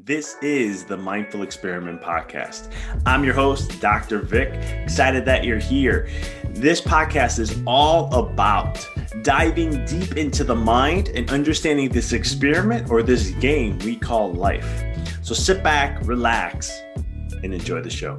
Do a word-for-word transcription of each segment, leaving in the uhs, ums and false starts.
This is the Mindful Experiment Podcast. I'm your host, Doctor Vic. Excited that you're here. This podcast is all about diving deep into the mind and understanding this experiment or this game we call life. So sit back, relax, and enjoy the show.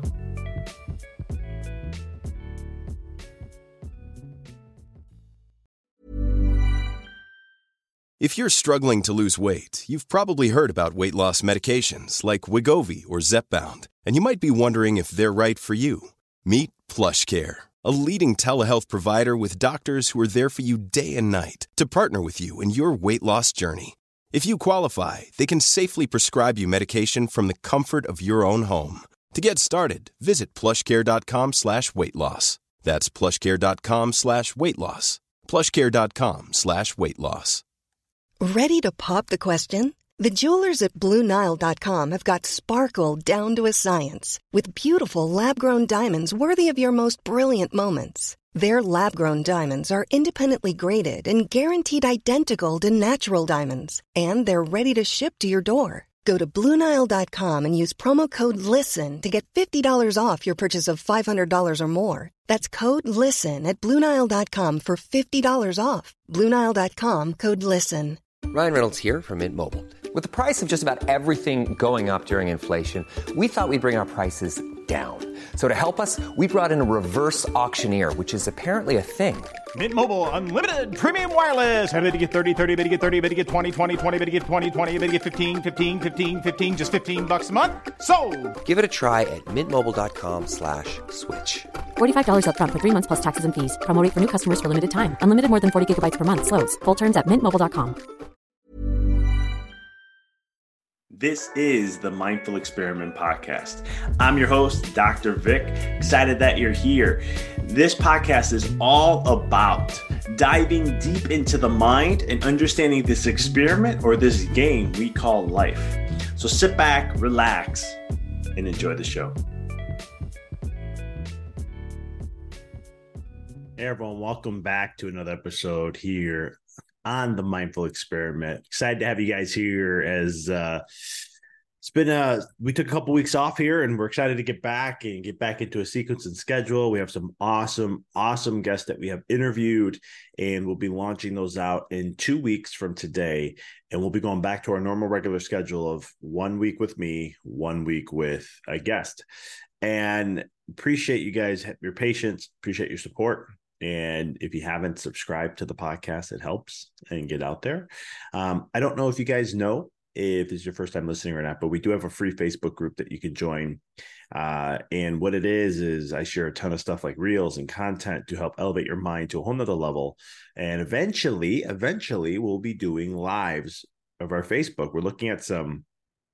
If you're struggling to lose weight, you've probably heard about weight loss medications like Wegovy or Zepbound, and you might be wondering if they're right for you. Meet PlushCare, a leading telehealth provider with doctors who are there for you day and night to partner with you in your weight loss journey. If you qualify, they can safely prescribe you medication from the comfort of your own home. To get started, visit plushcare.com slash weight loss. That's plushcare.com slash weight loss. plushcare.com slash weight loss. Ready to pop the question? The jewelers at Blue Nile dot com have got sparkle down to a science with beautiful lab-grown diamonds worthy of your most brilliant moments. Their lab-grown diamonds are independently graded and guaranteed identical to natural diamonds, and they're ready to ship to your door. Go to Blue Nile dot com and use promo code LISTEN to get fifty dollars off your purchase of five hundred dollars or more. That's code LISTEN at Blue Nile dot com for fifty dollars off. Blue Nile dot com, code LISTEN. Ryan Reynolds here from Mint Mobile. With the price of just about everything going up during inflation, we thought we'd bring our prices down. So to help us, we brought in a reverse auctioneer, which is apparently a thing. Mint Mobile Unlimited Premium Wireless. How to get thirty, thirty, how to get thirty, how to get twenty, twenty, twenty, how to get twenty, twenty, how to get fifteen, fifteen, fifteen, fifteen, just fifteen bucks a month? Sold! Give it a try at mintmobile.com slash switch. forty-five dollars up front for three months plus taxes and fees. Promo rate for new customers for limited time. Unlimited more than forty gigabytes per month. Slows full terms at mint mobile dot com. This is the Mindful Experiment Podcast. I'm your host, Doctor Vic. Excited that you're here. This podcast is all about diving deep into the mind and understanding this experiment or this game we call life. So sit back, relax, and enjoy the show. Hey everyone, welcome back to another episode here on the Mindful Experiment. Excited to have you guys here as uh it's been uh we took a couple weeks off here and we're excited to get back and get back into a sequence and schedule. We have some awesome awesome guests that we have interviewed, and we'll be launching those out in two weeks from today, and we'll be going back to our normal regular schedule of one week with me, one week with a guest. And appreciate you guys, your patience, appreciate your support. And if you haven't subscribed to the podcast, it helps and get out there. Um, I don't know if you guys know if this is your first time listening or not, but we do have a free Facebook group that you can join. Uh, and what it is, is I share a ton of stuff like reels and content to help elevate your mind to a whole nother level. And eventually, eventually we'll be doing lives of our Facebook. We're looking at some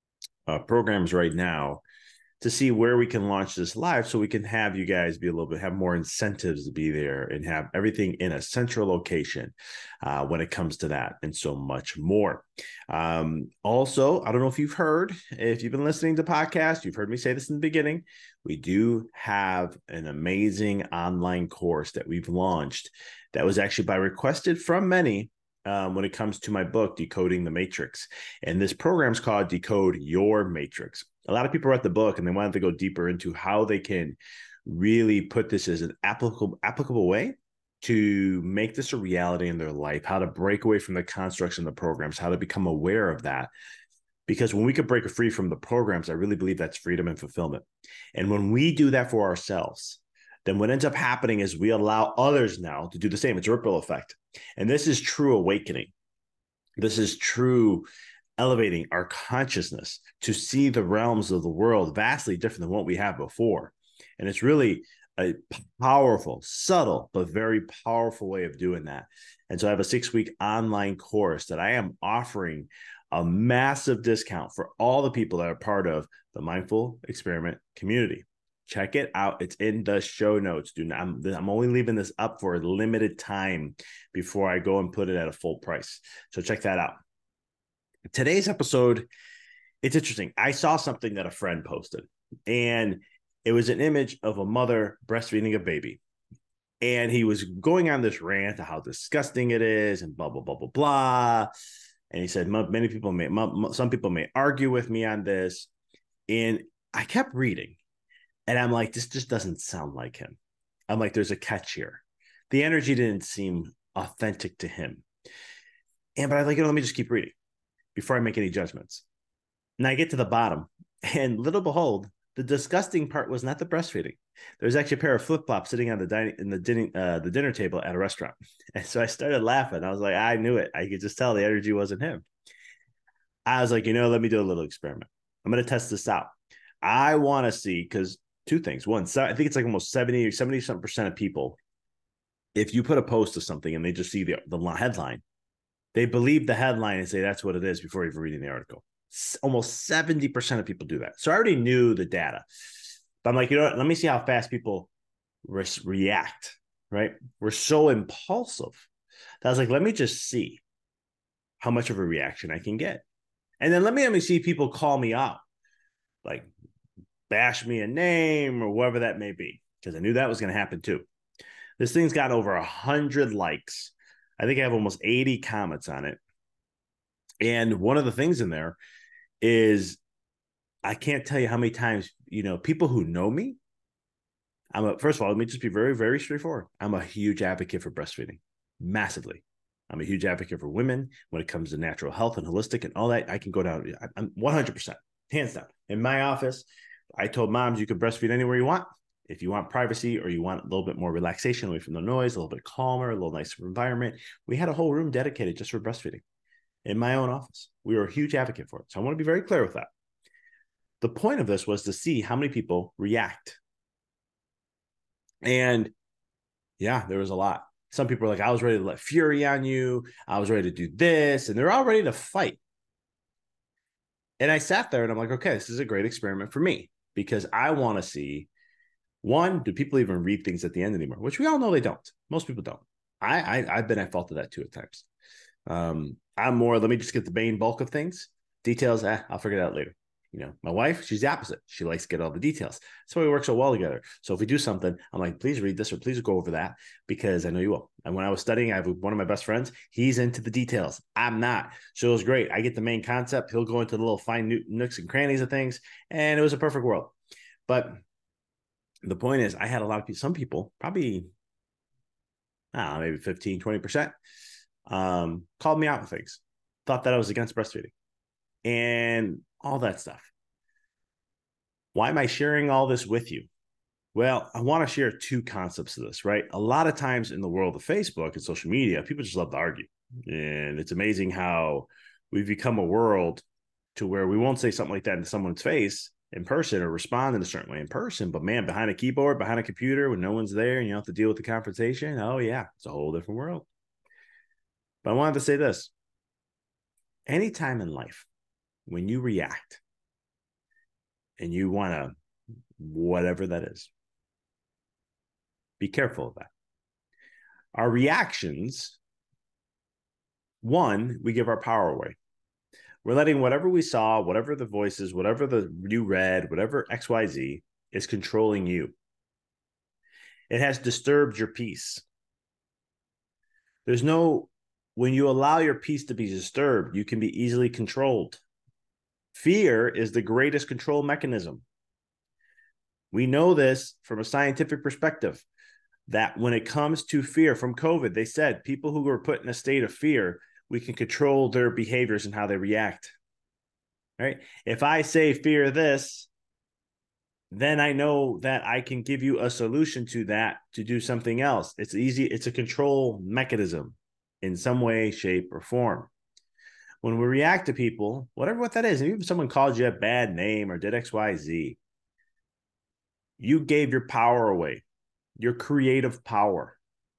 uh, programs right now to see where we can launch this live so we can have you guys be a little bit, have more incentives to be there and have everything in a central location uh, when it comes to that and so much more. Um, also, I don't know if you've heard, if you've been listening to podcasts, you've heard me say this in the beginning, we do have an amazing online course that we've launched that was actually by requested from many Um, when it comes to my book, Decoding the Matrix. And this program is called Decode Your Matrix. A lot of people read the book and they wanted to go deeper into how they can really put this as an applicable, applicable way to make this a reality in their life, how to break away from the constructs and the programs, how to become aware of that. Because when we can break free from the programs, I really believe that's freedom and fulfillment. And when we do that for ourselves, then what ends up happening is we allow others now to do the same. It's a ripple effect. And this is true awakening. This is true elevating our consciousness to see the realms of the world vastly different than what we have before. And it's really a powerful, subtle, but very powerful way of doing that. And so I have a six-week online course that I am offering a massive discount for all the people that are part of the Mindful Experiment community. Check it out. It's in the show notes. Do not, I'm, I'm only leaving this up for a limited time before I go and put it at a full price. So check that out. Today's episode, it's interesting. I saw something that a friend posted, and it was an image of a mother breastfeeding a baby. And he was going on this rant of how disgusting it is and blah, blah, blah, blah, blah. And he said, many people may, some people may argue with me on this. And I kept reading and I'm like, this just doesn't sound like him. I'm like, there's a catch here. The energy didn't seem authentic to him. And, but I was like, you know, let me just keep reading before I make any judgments. And I get to the bottom and little behold, the disgusting part was not the breastfeeding. There was actually a pair of flip-flops sitting on the dining in the dinner uh, the dinner table at a restaurant. And so I started laughing. I was like, I knew it. I could just tell the energy wasn't him. I was like, you know, let me do a little experiment. I'm going to test this out. I want to see, because two things. One, so I think it's like almost seventy or seventy something percent of people, if you put a post of something and they just see the, the headline, they believe the headline and say that's what it is before even reading the article. Almost seventy percent of people do that. So I already knew the data. But I'm like, you know what? Let me see how fast people re- react, right? We're so impulsive. That I was like, let me just see how much of a reaction I can get. And then let me, let me see people call me out, like bash me a name or whatever that may be, because I knew that was going to happen too. This thing's got over one hundred likes. I think I have almost eighty comments on it. And one of the things in there is, I can't tell you how many times, you know, people who know me, I'm a, first of all, let me just be very, very straightforward. I'm a huge advocate for breastfeeding, massively. I'm a huge advocate for women when it comes to natural health and holistic and all that. I can go down. I'm one hundred percent, hands down. In my office, I told moms you can breastfeed anywhere you want. If you want privacy or you want a little bit more relaxation away from the noise, a little bit calmer, a little nicer environment, we had a whole room dedicated just for breastfeeding in my own office. We were a huge advocate for it. So I want to be very clear with that. The point of this was to see how many people react. And yeah, there was a lot. Some people are like, I was ready to let fury on you. I was ready to do this. And they're all ready to fight. And I sat there and I'm like, okay, this is a great experiment for me because I want to see, one, do people even read things at the end anymore? Which we all know they don't. Most people don't. I, I, I've been at fault of that too at times. Um, I'm more, let me just get the main bulk of things. Details, eh, I'll figure it out later. You know, my wife, she's the opposite. She likes to get all the details. That's why we work so well together. So if we do something, I'm like, please read this or please go over that because I know you will. And when I was studying, I have one of my best friends. He's into the details. I'm not. So it was great. I get the main concept. He'll go into the little fine nooks and crannies of things. And it was a perfect world. But the point is, I had a lot of people, some people, probably, I don't know, maybe fifteen, twenty percent, um, called me out with things, thought that I was against breastfeeding. And all that stuff. Why am I sharing all this with you? Well, I want to share two concepts of this, right? A lot of times in the world of Facebook and social media, people just love to argue. And it's amazing how we've become a world to where we won't say something like that in someone's face in person or respond in a certain way in person. But man, behind a keyboard, behind a computer, when no one's there and you have to deal with the confrontation, oh yeah, it's a whole different world. But I wanted to say this. Anytime in life, when you react and you want to, whatever that is, be careful of that. Our reactions, one, we give our power away. We're letting whatever we saw, whatever the voices, whatever the you read, whatever X Y Z is controlling you. It has disturbed your peace. There's no, when you allow your peace to be disturbed, you can be easily controlled. Fear is the greatest control mechanism. We know this from a scientific perspective, that when it comes to fear from COVID, they said people who were put in a state of fear, we can control their behaviors and how they react. Right? If I say fear this, then I know that I can give you a solution to that to do something else. It's easy. It's a control mechanism in some way, shape, or form. When we react to people, whatever what that is, even if someone called you a bad name or did X, Y, Z, you gave your power away, your creative power.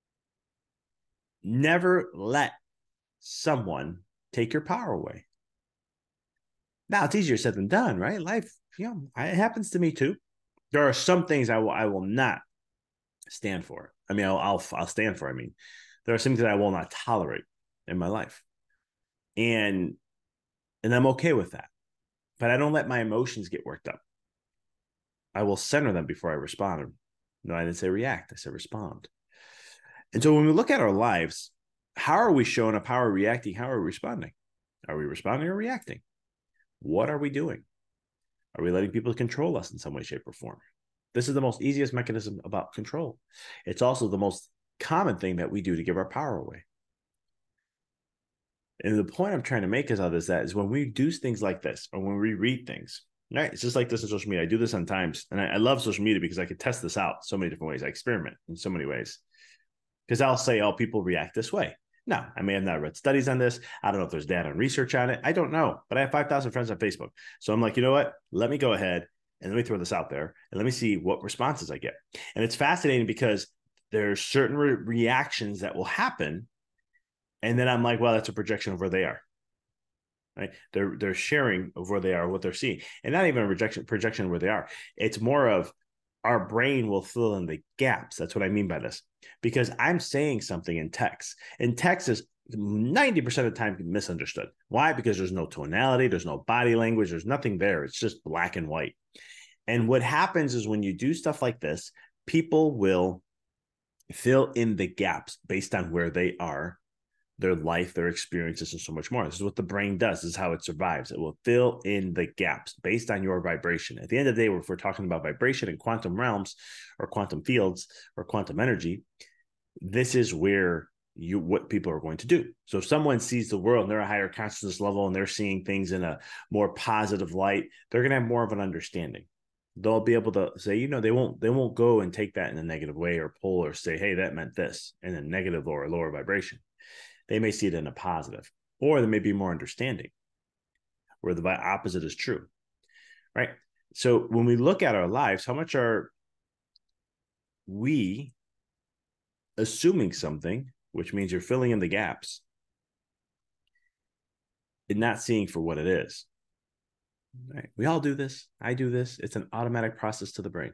Never let someone take your power away. Now, it's easier said than done, right? Life, you know, it happens to me too. There are some things I will, I will not stand for. I mean, I'll, I'll, I'll stand for. I mean, there are some things that I will not tolerate in my life. And, and I'm okay with that, but I don't let my emotions get worked up. I will center them before I respond. No, I didn't say react. I said respond. And so when we look at our lives, how are we showing up? How are we reacting? How are we responding? Are we responding or reacting? What are we doing? Are we letting people control us in some way, shape, or form? This is the most easiest mechanism about control. It's also the most common thing that we do to give our power away. And the point I'm trying to make is all this, that is when we do things like this, or when we read things, right? It's just like this in social media. I do this sometimes, and I, I love social media because I could test this out so many different ways. I experiment in so many ways. Because I'll say, oh, people react this way. No, I may have not read studies on this. I don't know if there's data and research on it. I don't know, but I have five thousand friends on Facebook. So I'm like, you know what? Let me go ahead and let me throw this out there and let me see what responses I get. And it's fascinating because there's certain re- reactions that will happen. And then I'm like, well, that's a projection of where they are. Right? They're they're sharing of where they are, what they're seeing. And not even a rejection, projection of where they are. It's more of our brain will fill in the gaps. That's what I mean by this. Because I'm saying something in text. And text is ninety percent of the time misunderstood. Why? Because there's no tonality, there's no body language, there's nothing there. It's just black and white. And what happens is when you do stuff like this, people will fill in the gaps based on where they are, their life, their experiences, and so much more. This is what the brain does. This is how it survives. It will fill in the gaps based on your vibration. At the end of the day, if we're talking about vibration in quantum realms or quantum fields or quantum energy, this is where you what people are going to do. So if someone sees the world and they're a higher consciousness level and they're seeing things in a more positive light, they're going to have more of an understanding. They'll be able to say, you know, they won't they won't go and take that in a negative way or pull or say, hey, that meant this in a negative or a lower vibration. They may see it in a positive, or there may be more understanding where the opposite is true, right? So when we look at our lives, how much are we assuming something, which means you're filling in the gaps and not seeing for what it is, right? We all do this. I do this. It's an automatic process to the brain.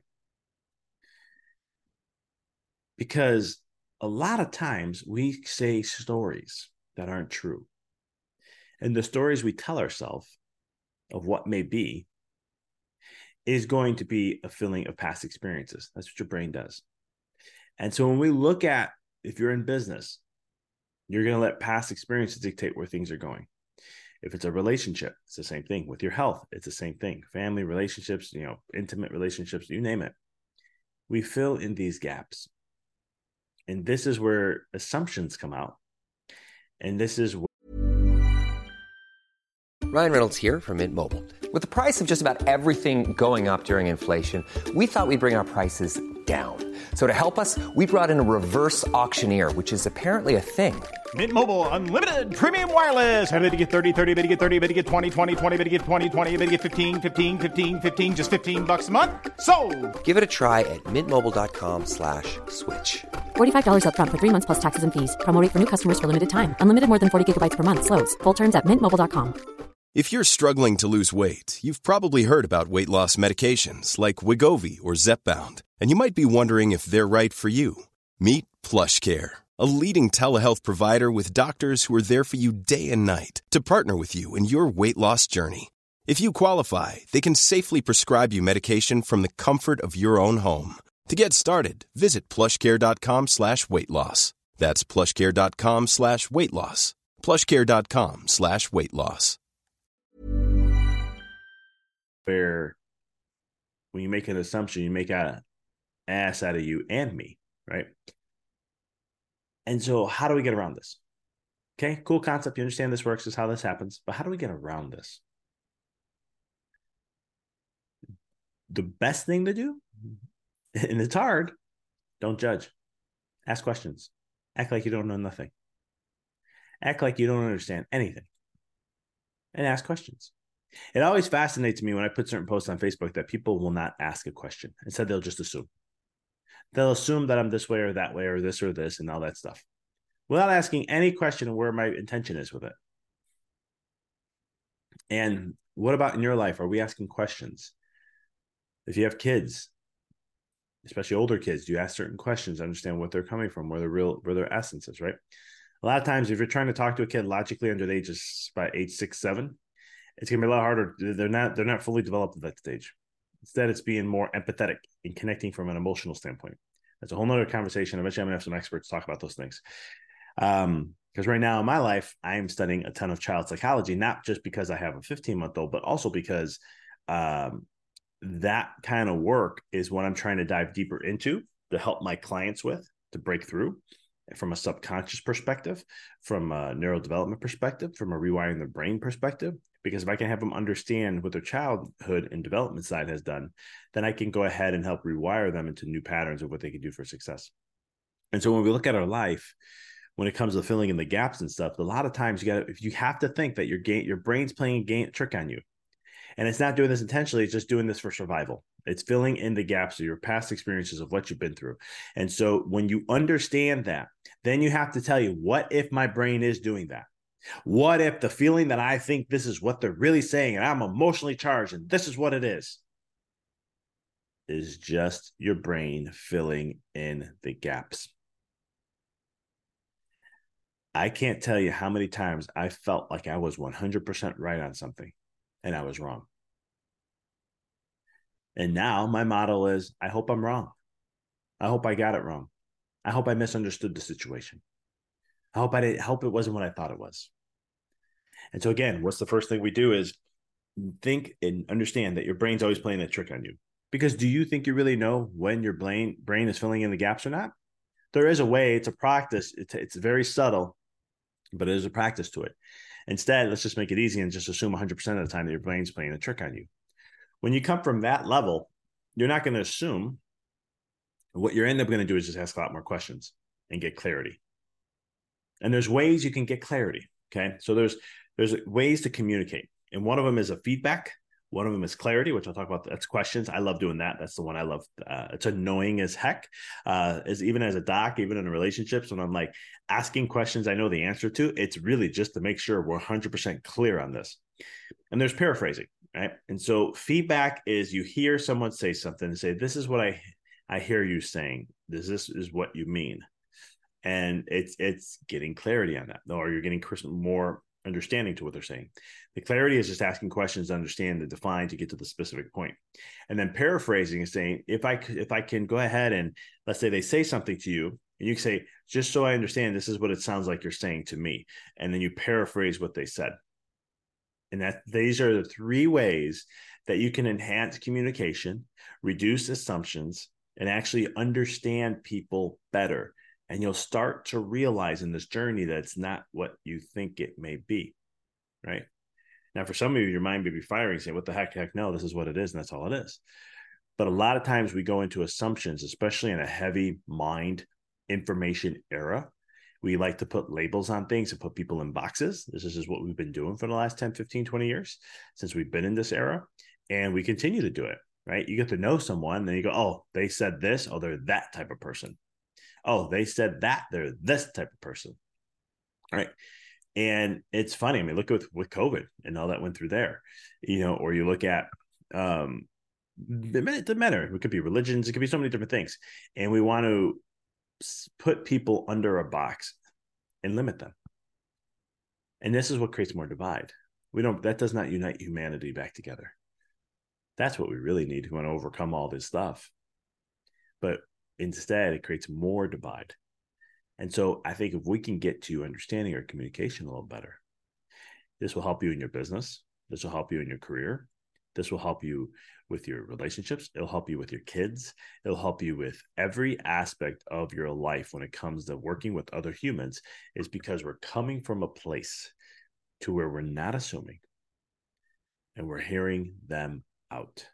Because a lot of times we say stories that aren't true. And the stories we tell ourselves of what may be is going to be a filling of past experiences. That's what your brain does. And so when we look at, if you're in business, you're going to let past experiences dictate where things are going. If it's a relationship, it's the same thing. With your health, it's the same thing. Family relationships, you know, intimate relationships, you name it. We fill in these gaps. And this is where assumptions come out. And this is where Ryan Reynolds here from Mint Mobile. With the price of just about everything going up during inflation, we thought we'd bring our prices down. So to help us, we brought in a reverse auctioneer, which is apparently a thing. Mint Mobile Unlimited Premium Wireless. How to get thirty, thirty, how to get thirty, how to get twenty, twenty, twenty, how to get twenty, twenty, how to get fifteen, fifteen, fifteen, fifteen, just fifteen bucks a month? Sold! Give it a try at mintmobile.com slash switch. forty-five dollars up front for three months plus taxes and fees. Promo rate for new customers for limited time. Unlimited more than forty gigabytes per month. Slows full terms at mint mobile dot com. If you're struggling to lose weight, you've probably heard about weight loss medications like Wegovy or Zepbound, and you might be wondering if they're right for you. Meet PlushCare, a leading telehealth provider with doctors who are there for you day and night to partner with you in your weight loss journey. If you qualify, they can safely prescribe you medication from the comfort of your own home. To get started, visit plushcare.com slash weight loss. That's plushcare.com slash weight loss. plushcare.com slash weight loss. where when you make an assumption, you make an ass out of you and me, right? And so how do we get around this? Okay, cool concept. You understand this works, is how this happens. But how do we get around this? The best thing to do, and it's hard, don't judge. Ask questions. Act like you don't know nothing. Act like you don't understand anything. And ask questions. It always fascinates me when I put certain posts on Facebook that people will not ask a question. Instead, they'll just assume. They'll assume that I'm this way or that way or this or this and all that stuff, without asking any question of where my intention is with it. And what about in your life? Are we asking questions? If you have kids, especially older kids, do you ask certain questions to understand what they're coming from, where their real, where their essence is, right? A lot of times, if you're trying to talk to a kid logically under the age of by age six, seven, it's gonna be a lot harder. They're not, they're not fully developed at that stage. Instead, it's being more empathetic and connecting from an emotional standpoint. That's a whole nother conversation. Eventually, I'm gonna have some experts talk about those things. Um, because right now in my life, I am studying a ton of child psychology, not just because I have a fifteen month old, but also because um, that kind of work is what I'm trying to dive deeper into to help my clients with, to break through from a subconscious perspective, from a neurodevelopment perspective, from a rewiring the brain perspective. Because if I can have them understand what their childhood and development side has done, then I can go ahead and help rewire them into new patterns of what they can do for success. And so when we look at our life, when it comes to filling in the gaps and stuff, a lot of times you got if you have to think that your game, your brain's playing a game trick on you. And it's not doing this intentionally, it's just doing this for survival. It's filling in the gaps of your past experiences of what you've been through. And so when you understand that, then you have to tell you, what if my brain is doing that? What if the feeling that I think this is what they're really saying and I'm emotionally charged and this is what it is, is just your brain filling in the gaps? I can't tell you how many times I felt like I was one hundred percent right on something and I was wrong. And now my motto is, I hope I'm wrong. I hope I got it wrong. I hope I misunderstood the situation. I hope I didn't hope it wasn't what I thought it was. And so again, what's the first thing we do is think and understand that your brain's always playing a trick on you. Because do you think you really know when your brain brain is filling in the gaps or not? There is a way, it's a practice. It's, it's very subtle, but there's a practice to it. Instead, let's just make it easy and just assume one hundred percent of the time that your brain's playing a trick on you. When you come from that level, you're not going to assume. What you're end up going to do is just ask a lot more questions and get clarity. And there's ways you can get clarity. Okay. So there's, there's ways to communicate. And one of them is a feedback. One of them is clarity, which I'll talk about. That's questions. I love doing that. That's the one I love. Uh, it's annoying as heck. Uh, as even as a doc, even in relationships, when I'm like asking questions I know the answer to, it's really just to make sure we're one hundred percent clear on this. And there's paraphrasing, right? And so feedback is you hear someone say something and say, this is what I, I hear you saying. This, this is what you mean. And it's, it's getting clarity on that, or you're getting more understanding to what they're saying. The clarity is just asking questions to understand, to define, to get to the specific point. And then paraphrasing is saying, if I if I can go ahead and let's say they say something to you, and you can say, just so I understand, this is what it sounds like you're saying to me. And then you paraphrase what they said. And that these are the three ways that you can enhance communication, reduce assumptions, and actually understand people better. And you'll start to realize in this journey that it's not what you think it may be, right? Now, for some of you, your mind may be firing, saying, what the heck, heck, no, this is what it is, and that's all it is. But a lot of times we go into assumptions, especially in a heavy mind information era. We like to put labels on things and put people in boxes. This is what we've been doing for the last ten, fifteen, twenty years since we've been in this era. And we continue to do it, right? You get to know someone, then you go, oh, they said this, oh, they're that type of person. Oh, they said that, they're this type of person. All right. And it's funny. I mean, look at with, with COVID and all that went through there, you know, or you look at, um, it doesn't matter. It could be religions. It could be so many different things. And we want to put people under a box and limit them. And this is what creates more divide. We don't, that does not unite humanity back together. That's what we really need. We want to overcome all this stuff. But instead, it creates more divide. And so I think if we can get to understanding our communication a little better, this will help you in your business. This will help you in your career. This will help you with your relationships. It'll help you with your kids. It'll help you with every aspect of your life when it comes to working with other humans, is because we're coming from a place to where we're not assuming and we're hearing them out.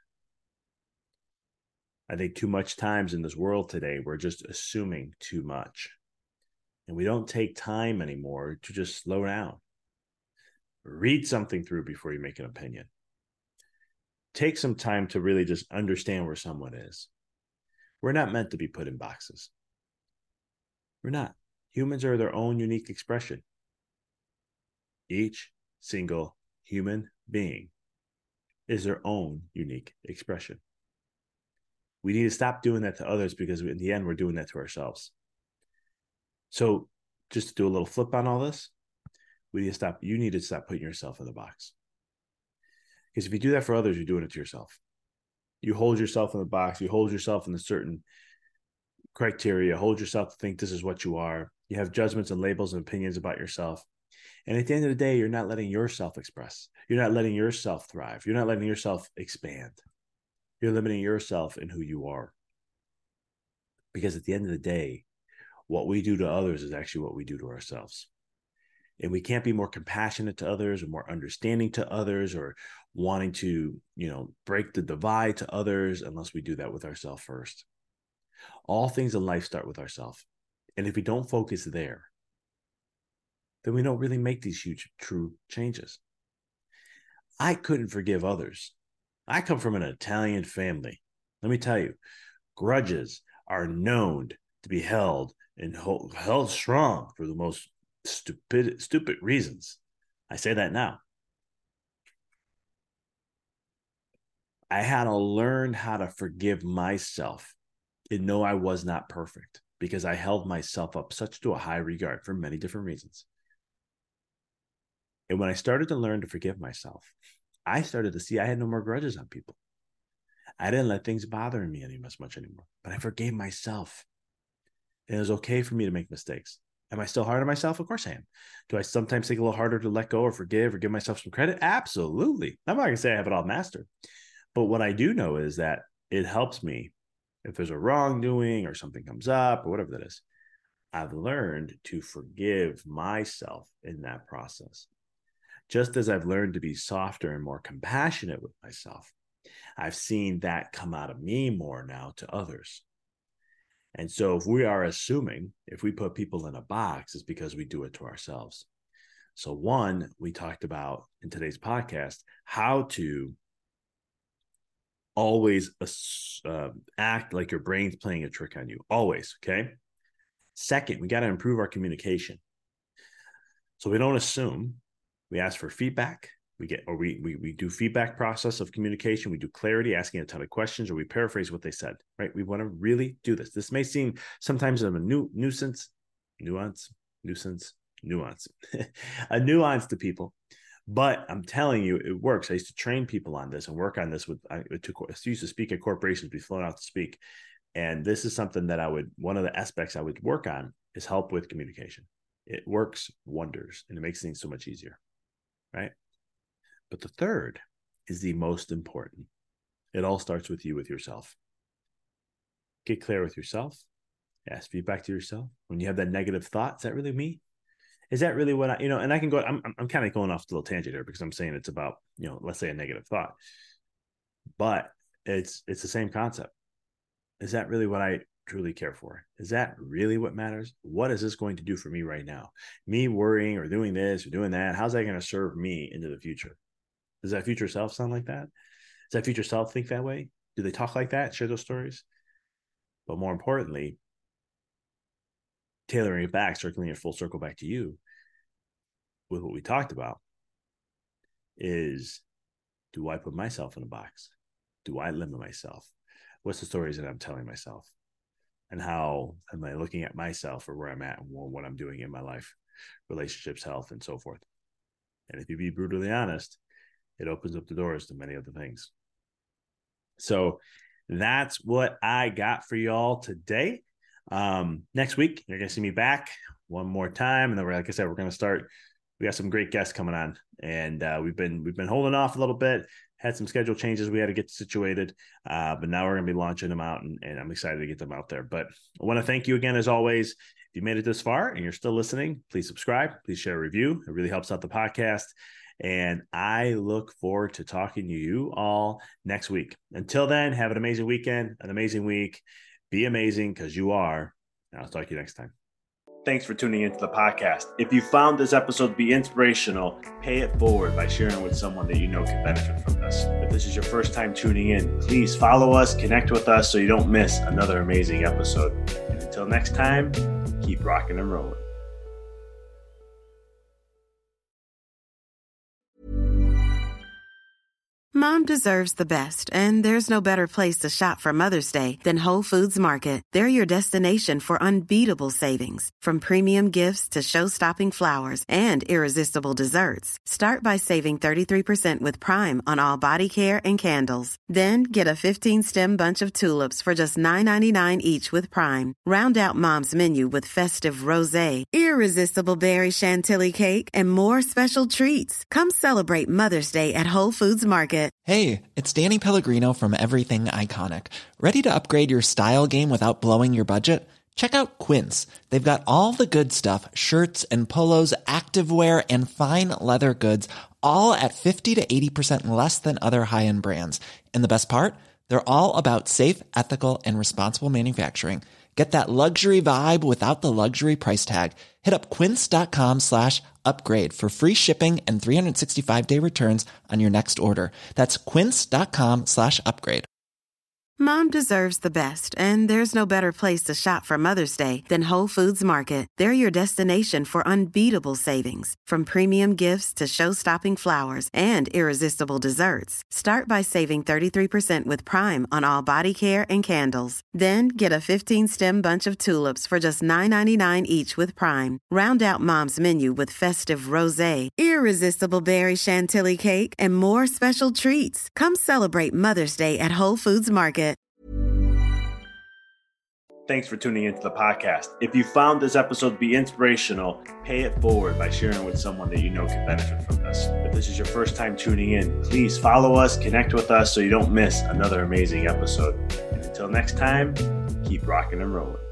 I think too much times in this world today, we're just assuming too much. And we don't take time anymore to just slow down. Read something through before you make an opinion. Take some time to really just understand where someone is. We're not meant to be put in boxes. We're not. Humans are their own unique expression. Each single human being is their own unique expression. We need to stop doing that to others, because in the end, we're doing that to ourselves. So just to do a little flip on all this, we need to stop. You need to stop putting yourself in the box. Because if you do that for others, you're doing it to yourself. You hold yourself in the box. You hold yourself in a certain criteria. Hold yourself to think this is what you are. You have judgments and labels and opinions about yourself. And at the end of the day, you're not letting yourself express. You're not letting yourself thrive. You're not letting yourself expand. You're limiting yourself in who you are. Because at the end of the day, what we do to others is actually what we do to ourselves. And we can't be more compassionate to others or more understanding to others or wanting to, you know, break the divide to others unless we do that with ourselves first. All things in life start with ourselves. And if we don't focus there, then we don't really make these huge, true changes. I couldn't forgive others. I come from an Italian family. Let me tell you, grudges are known to be held and hold, held strong for the most stupid, stupid reasons. I say that now. I had to learn how to forgive myself and know I was not perfect because I held myself up such to a high regard for many different reasons. And when I started to learn to forgive myself, I started to see I had no more grudges on people. I didn't let things bother me any as much anymore, but I forgave myself. And it was okay for me to make mistakes. Am I still hard on myself? Of course I am. Do I sometimes take a little harder to let go or forgive or give myself some credit? Absolutely. I'm not going to say I have it all mastered. But what I do know is that it helps me if there's a wrongdoing or something comes up or whatever that is. I've learned to forgive myself in that process. Just as I've learned to be softer and more compassionate with myself, I've seen that come out of me more now to others. And so if we are assuming, if we put people in a box, it's because we do it to ourselves. So one, we talked about in today's podcast, how to always uh, act like your brain's playing a trick on you. Always, okay? Second, we got to improve our communication. So we don't assume. We ask for feedback. We get, or we, we we do feedback process of communication. We do clarity, asking a ton of questions, or we paraphrase what they said, right? We want to really do this. This may seem sometimes of a new nuisance, nuance, nuisance, nuance, a nuance to people, but I'm telling you, it works. I used to train people on this and work on this with, I, to, I used to speak at corporations, be flown out to speak. And this is something that I would, one of the aspects I would work on is help with communication. It works wonders and it makes things so much easier. Right? But the third is the most important. It all starts with you, with yourself. Get clear with yourself. Ask feedback to yourself. When you have that negative thought, is that really me? Is that really what I, you know, and I can go, I'm, I'm kind of going off a little tangent here because I'm saying it's about, you know, let's say a negative thought, but it's, it's the same concept. Is that really what I truly care for? Is that really what matters? What is this going to do for me right now? Me worrying or doing this or doing that, how's that going to serve me into the future? Does that future self sound like that? Does that future self think that way? Do they talk like that? Share those stories? But more importantly, tailoring it back, circling it full circle back to you with what we talked about is, do I put myself in a box? Do I limit myself? What's the stories that I'm telling myself? And how am I looking at myself or where I'm at and what I'm doing in my life, relationships, health, and so forth? And if you be brutally honest, it opens up the doors to many other things. So that's what I got for y'all today. Um, next week, you're going to see me back one more time. And then we're, like I said, we're going to start. We got some great guests coming on, and uh, we've been, we've been holding off a little bit, had some schedule changes. We had to get situated, uh, but now we're going to be launching them out, and, and I'm excited to get them out there. But I want to thank you again, as always. If you made it this far and you're still listening, please subscribe, please share a review. It really helps out the podcast. And I look forward to talking to you all next week. Until then, have an amazing weekend, an amazing week. Be amazing, because you are. And I'll talk to you next time. Thanks for tuning into the podcast. If you found this episode to be inspirational, pay it forward by sharing with someone that you know can benefit from this. If this is your first time tuning in, please follow us, connect with us so you don't miss another amazing episode. And until next time, keep rocking and rolling. Mom deserves the best, and there's no better place to shop for Mother's Day than Whole Foods Market. They're your destination for unbeatable savings, from premium gifts to show-stopping flowers and irresistible desserts. Start by saving thirty-three percent with Prime on all body care and candles. Then get a fifteen-stem bunch of tulips for just nine ninety-nine each with Prime. Round out Mom's menu with festive rosé, irresistible berry chantilly cake, and more special treats. Come celebrate Mother's Day at Whole Foods Market. Hey, it's Danny Pellegrino from Everything Iconic. Ready to upgrade your style game without blowing your budget? Check out Quince. They've got all the good stuff, shirts and polos, activewear, and fine leather goods, all at fifty to eighty percent less than other high-end brands. And the best part? They're all about safe, ethical, and responsible manufacturing. Get that luxury vibe without the luxury price tag. Hit up quince.com slash upgrade for free shipping and three sixty-five day returns on your next order. That's quince.com slash upgrade. Mom deserves the best, and there's no better place to shop for Mother's Day than Whole Foods Market. They're your destination for unbeatable savings, from premium gifts to show-stopping flowers and irresistible desserts. Start by saving thirty-three percent with Prime on all body care and candles. Then get a fifteen-stem bunch of tulips for just nine ninety-nine each with Prime. Round out Mom's menu with festive rosé, irresistible berry chantilly cake, and more special treats. Come celebrate Mother's Day at Whole Foods Market. Thanks for tuning into the podcast. If you found this episode to be inspirational, pay it forward by sharing with someone that you know can benefit from this. If this is your first time tuning in, please follow us, connect with us so you don't miss another amazing episode. And until next time, keep rocking and rolling.